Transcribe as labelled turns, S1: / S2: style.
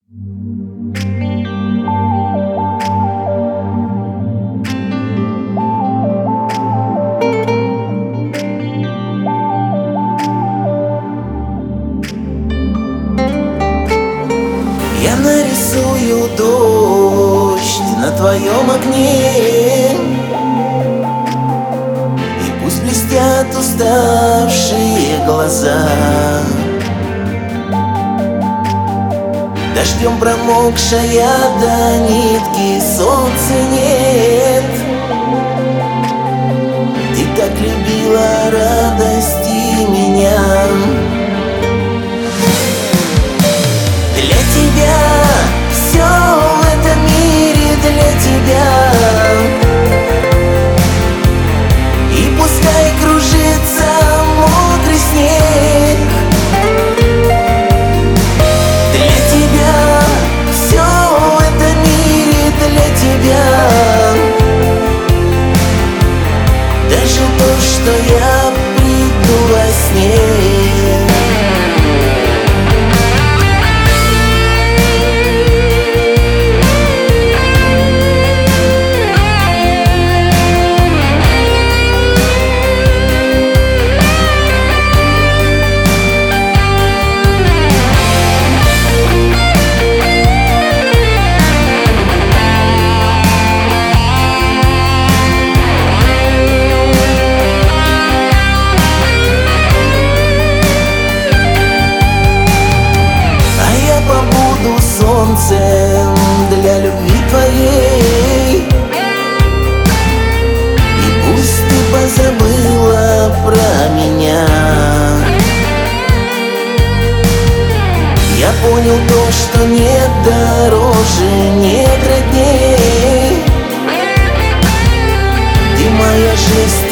S1: Я нарисую дождь на твоем окне, и пусть блестят уставшие глаза. Дождем промокшая до нитки, солнца нет. Ты так любила радости меня. Для тебя все в этом мире, для тебя. И пускай кружится мокрый снег. Для тебя все в этом мире, для тебя. Даже то, что я приду во сне. Солнцем для любви твоей. И пусть ты позабыла про меня. Я понял то, что нет дороже, нет родней. Ты моя жизнь.